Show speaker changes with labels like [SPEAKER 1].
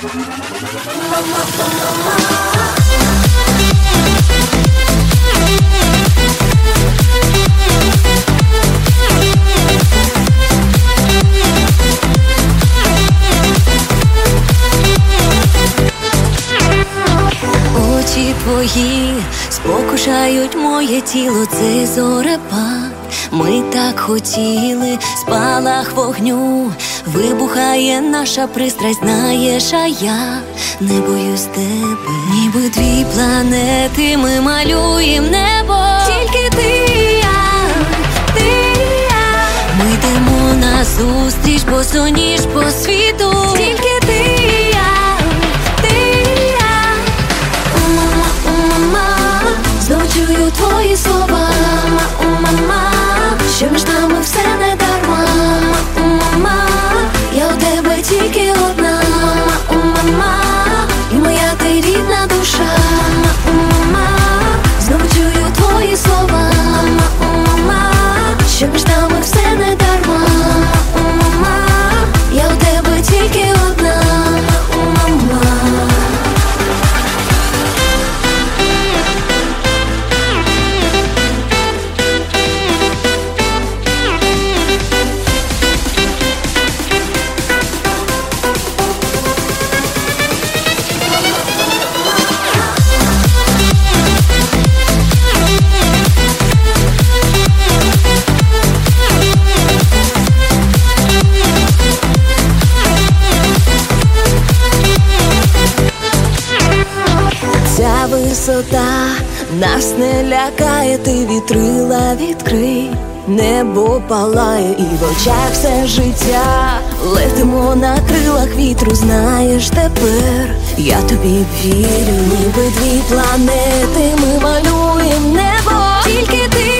[SPEAKER 1] Очі твої спокушають моє тіло, цей зорепад. Ми так хотіли, спалах вогню, вибухає наша пристрасть, знаєш, а я не боюсь тебе. Ніби дві планети ми малюєм небо. Тільки ти і я, ти і я. Ми йдемо назустріч, босоніж по світу. Тільки ти і я, ти і я. Мама, знов чую твої слова. Мама, що між нами все не дарма. Мама, я у тебе тільки одна. Мама, і моя ти рідна душа. Мама, знову чую твої слова. Мама, що між нами все не дарма. Мама, я у тебе тільки одна. Мама. Ця висота нас не лякає, ти вітрила відкрий. Небо палає і в очах все життя. Летимо на крилах вітру, знаєш тепер. Я тобі вірю, ніби дві планети ми малюєм небо. Тільки ти